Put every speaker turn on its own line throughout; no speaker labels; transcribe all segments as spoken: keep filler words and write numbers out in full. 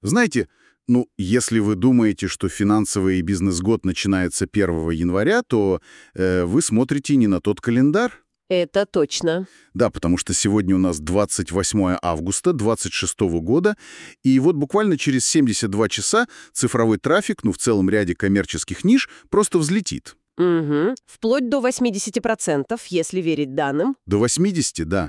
Знаете, ну, если вы думаете, что финансовый и бизнес-год начинается первого января, то э, вы смотрите не на тот календарь.
Это точно.
Да, потому что сегодня у нас двадцать восьмое августа двадцать шестого года, и вот буквально через семьдесят два часа цифровой трафик, ну, в целом ряде коммерческих ниш, просто взлетит.
Угу. Вплоть до восьмидесяти процентов, если верить данным.
До восьмидесяти, да.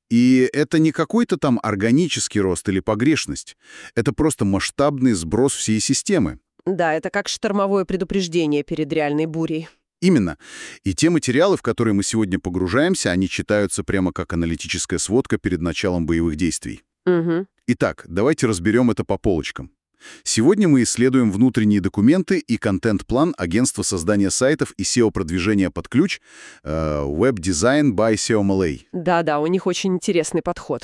И это не какой-то там органический рост или погрешность. Это просто масштабный сброс всей системы.
Да, это как штормовое предупреждение перед реальной бурей.
Именно. И те материалы, в которые мы сегодня погружаемся, они читаются прямо как аналитическая сводка перед началом боевых действий.
Угу.
Итак, давайте разберем это по полочкам. Сегодня мы исследуем внутренние документы и контент-план агентства создания сайтов и сео-продвижения под ключ э, Web Design by эс и о эм эл эй.
Да-да, у них очень интересный подход.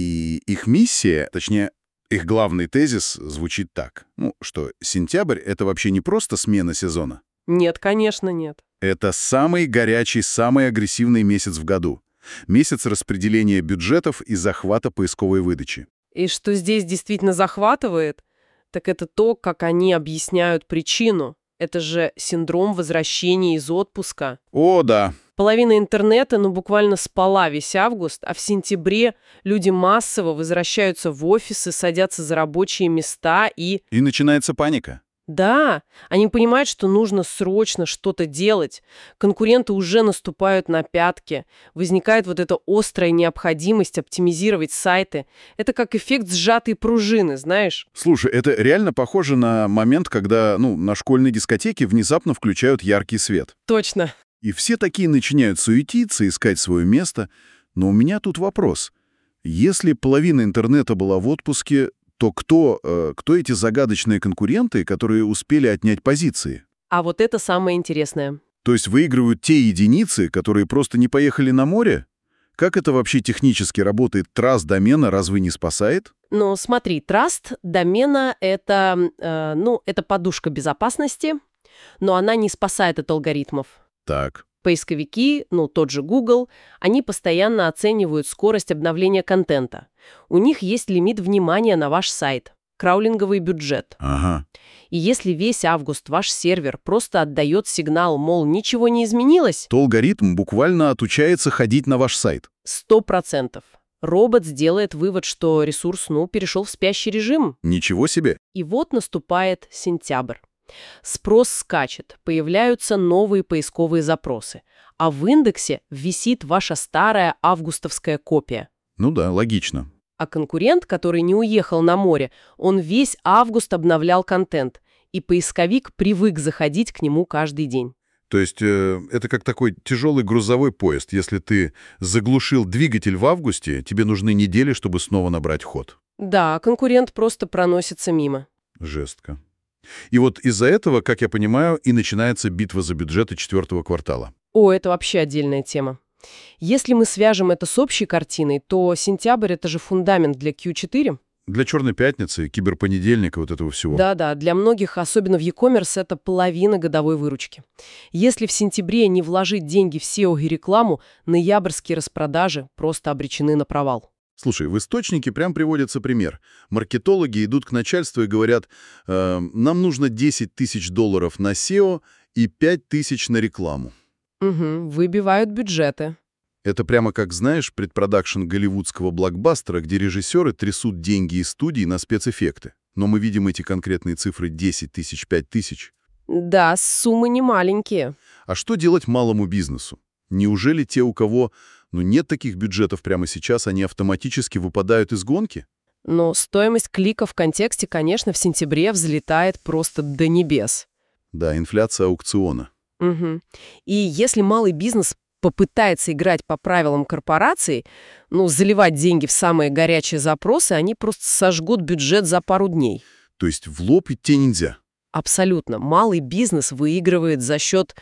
И их миссия, точнее, их главный тезис звучит так. Ну, что сентябрь — это вообще не просто смена сезона.
Нет, конечно, нет.
Это самый горячий, самый агрессивный месяц в году. Месяц распределения бюджетов и захвата поисковой выдачи.
И что здесь действительно захватывает, так это то, как они объясняют причину. Это же синдром возвращения из отпуска.
О, да.
Половина интернета, ну, буквально спала весь август, а в сентябре люди массово возвращаются в офисы, садятся за рабочие места и...
И начинается паника.
Да, они понимают, что нужно срочно что-то делать. Конкуренты уже наступают на пятки. Возникает вот эта острая необходимость оптимизировать сайты. Это как эффект сжатой пружины, знаешь?
Слушай, это реально похоже на момент, когда, ну, на школьной дискотеке внезапно включают яркий свет.
Точно.
И все такие начинают суетиться, искать свое место. Но у меня тут вопрос. Если половина интернета была в отпуске, то кто, э, кто эти загадочные конкуренты, которые успели отнять позиции?
А вот это самое интересное.
То есть выигрывают те единицы, которые просто не поехали на море? Как это вообще технически работает? Траст домена разве не спасает?
Ну, смотри, траст домена — это, э, ну, это подушка безопасности, но она не спасает от алгоритмов.
Так.
Поисковики, ну, тот же Google, они постоянно оценивают скорость обновления контента. У них есть лимит внимания на ваш сайт, краулинговый бюджет.
Ага.
И если весь август ваш сервер просто отдает сигнал, мол, ничего не изменилось,
То алгоритм буквально отучается ходить на ваш сайт.
сто процентов. Робот сделает вывод, что ресурс, ну, перешел в спящий режим.
Ничего себе.
И вот наступает сентябрь. Спрос скачет, появляются новые поисковые запросы, а в индексе висит ваша старая августовская копия.
Ну да, логично.
А конкурент, который не уехал на море, он весь август обновлял контент, и поисковик привык заходить к нему каждый день.
То есть э, это как такой тяжелый грузовой поезд. Если ты заглушил двигатель в августе, тебе нужны недели, чтобы снова набрать ход.
Да, конкурент просто проносится мимо.
Жестко. И вот из-за этого, как я понимаю, и начинается битва за бюджеты четвертого квартала.
О, это вообще отдельная тема. Если мы свяжем это с общей картиной, то сентябрь — это же фундамент для кью четыре.
Для «Черной пятницы», киберпонедельника, вот этого всего.
Да-да, для многих, особенно в e-commerce, это половина годовой выручки. Если в сентябре не вложить деньги в сео и рекламу, ноябрьские распродажи просто обречены на провал.
Слушай, в источнике прям приводится пример. Маркетологи идут к начальству и говорят, э, нам нужно десять тысяч долларов на сео и пять тысяч на рекламу.
Угу, выбивают бюджеты.
Это прямо как, знаешь, предпродакшн голливудского блокбастера, где режиссеры трясут деньги из студий на спецэффекты. Но мы видим эти конкретные цифры десять тысяч, пять тысяч.
Да, суммы не маленькие.
А что делать малому бизнесу? Неужели те, у кого ну, нет таких бюджетов прямо сейчас, они автоматически выпадают из гонки?
Но стоимость клика в контексте, конечно, в сентябре взлетает просто до небес.
Да, инфляция аукциона.
Угу. И если малый бизнес попытается играть по правилам корпораций, ну, заливать деньги в самые горячие запросы, они просто сожгут бюджет за пару дней.
То есть в лоб идти нельзя?
Абсолютно. Малый бизнес выигрывает за счет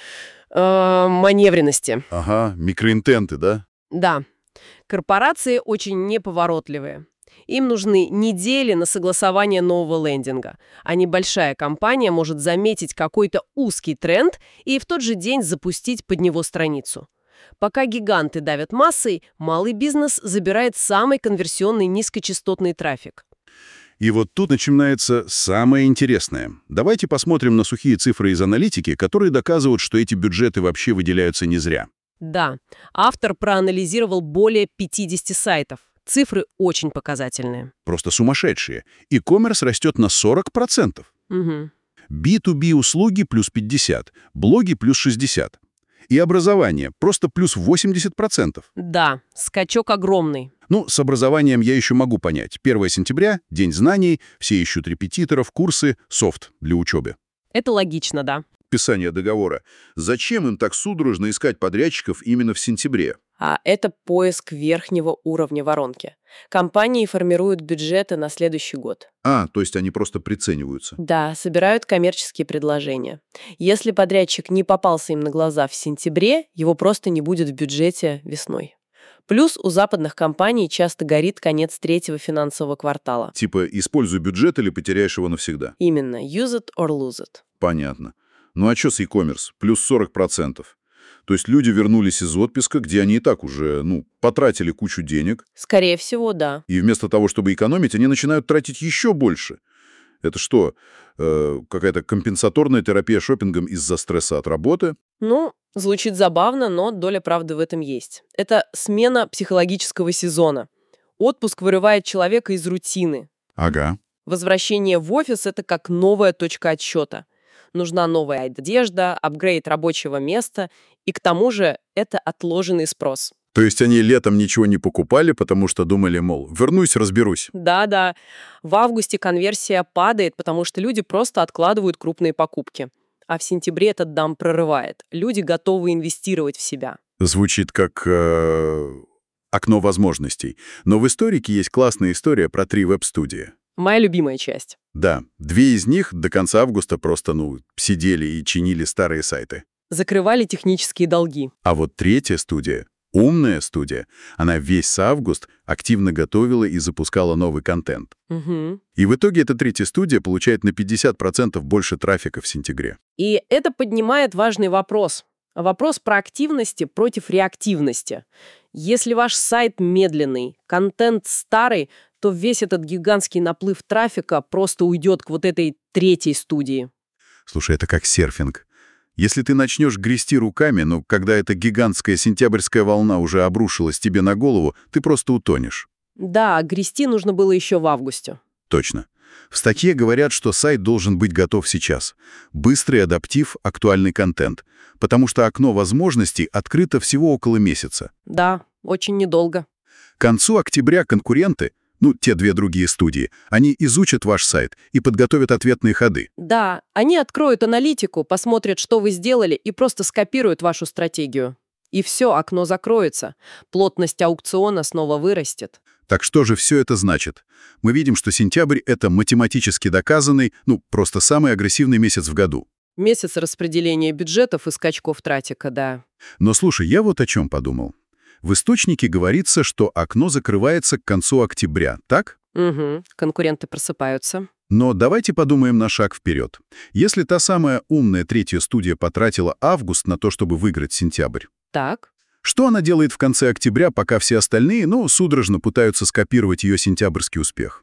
э, маневренности.
Ага, микроинтенты, да?
Да. Корпорации очень неповоротливые. Им нужны недели на согласование нового лендинга, а небольшая компания может заметить какой-то узкий тренд и в тот же день запустить под него страницу. Пока гиганты давят массой, малый бизнес забирает самый конверсионный низкочастотный трафик.
И вот тут начинается самое интересное. Давайте посмотрим на сухие цифры из аналитики, которые доказывают, что эти бюджеты вообще выделяются не зря.
Да, автор проанализировал более пятидесяти сайтов. Цифры очень показательные.
Просто сумасшедшие. E-commerce растет на сорок процентов.
Угу.
би ту би услуги плюс пятьдесят, блоги плюс шестьдесят. И образование просто плюс восемьдесят процентов.
Да, скачок огромный.
Ну, с образованием я еще могу понять. первое сентября, День знаний, все ищут репетиторов, курсы, софт для учебы.
Это логично, да.
Подписание договора. Зачем им так судорожно искать подрядчиков именно в сентябре?
А это поиск верхнего уровня воронки. Компании формируют бюджеты на следующий год.
А, то есть они просто прицениваются.
Да, собирают коммерческие предложения. Если подрядчик не попался им на глаза в сентябре, его просто не будет в бюджете весной. Плюс у западных компаний часто горит конец третьего финансового квартала.
Типа, используй бюджет или потеряешь его навсегда.
Именно, use it or lose it.
Понятно. Ну а что с e-commerce? Плюс сорок процентов. То есть люди вернулись из отпуска, где они и так уже, ну, потратили кучу денег.
Скорее всего, да.
И вместо того, чтобы экономить, они начинают тратить еще больше. Это что, э, какая-то компенсаторная терапия шопингом из-за стресса от работы?
Ну, звучит забавно, но доля правды в этом есть. Это смена психологического сезона. Отпуск вырывает человека из рутины.
Ага.
Возвращение в офис – это как новая точка отсчета. Нужна новая одежда, апгрейд рабочего места, и к тому же это отложенный спрос.
То есть они летом ничего не покупали, потому что думали, мол, вернусь, разберусь.
Да-да. В августе конверсия падает, потому что люди просто откладывают крупные покупки. А в сентябре этот дам прорывает. Люди готовы инвестировать в себя.
Звучит как э, окно возможностей. Но в историке есть классная история про три веб-студии.
Моя любимая часть.
Да, две из них до конца августа просто, ну, сидели и чинили старые сайты.
Закрывали технические долги.
А вот третья студия, умная студия, она весь август активно готовила и запускала новый контент.
Угу.
И в итоге эта третья студия получает на пятьдесят процентов больше трафика в сентябре.
И это поднимает важный вопрос. Вопрос про активности против реактивности. Если ваш сайт медленный, контент старый, то весь этот гигантский наплыв трафика просто уйдет к вот этой третьей студии.
Слушай, это как серфинг. Если ты начнешь грести руками, но когда эта гигантская сентябрьская волна уже обрушилась тебе на голову, ты просто утонешь.
Да, грести нужно было еще в августе.
Точно. В статье говорят, что сайт должен быть готов сейчас. Быстрый адаптив, актуальный контент. Потому что окно возможностей открыто всего около месяца.
Да, очень недолго.
К концу октября конкуренты, ну, те две другие студии, они изучат ваш сайт и подготовят ответные ходы.
Да, они откроют аналитику, посмотрят, что вы сделали, и просто скопируют вашу стратегию. И все, окно закроется. Плотность аукциона снова вырастет.
Так что же все это значит? Мы видим, что сентябрь — это математически доказанный, ну, просто самый агрессивный месяц в году.
Месяц распределения бюджетов и скачков трафика, да.
Но слушай, я вот о чем подумал. В источнике говорится, что окно закрывается к концу октября, так?
Угу, конкуренты просыпаются.
Но давайте подумаем на шаг вперед. Если та самая умная третья студия потратила август на то, чтобы выиграть сентябрь,
Так.
что она делает в конце октября, пока все остальные, ну, судорожно пытаются скопировать ее сентябрьский успех?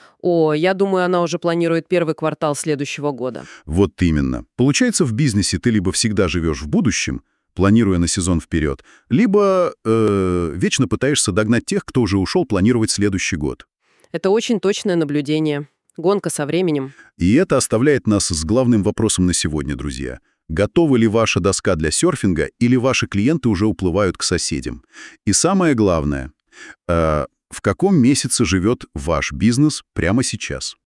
О, я думаю, она уже планирует первый квартал следующего года.
Вот именно. Получается, в бизнесе ты либо всегда живешь в будущем, планируя на сезон вперед, либо э, вечно пытаешься догнать тех, кто уже ушел планировать следующий год.
Это очень точное наблюдение. Гонка со временем.
И это оставляет нас с главным вопросом на сегодня, друзья. Готова ли ваша доска для серфинга, или ваши клиенты уже уплывают к соседям? И самое главное, э, в каком месяце живет ваш бизнес прямо сейчас?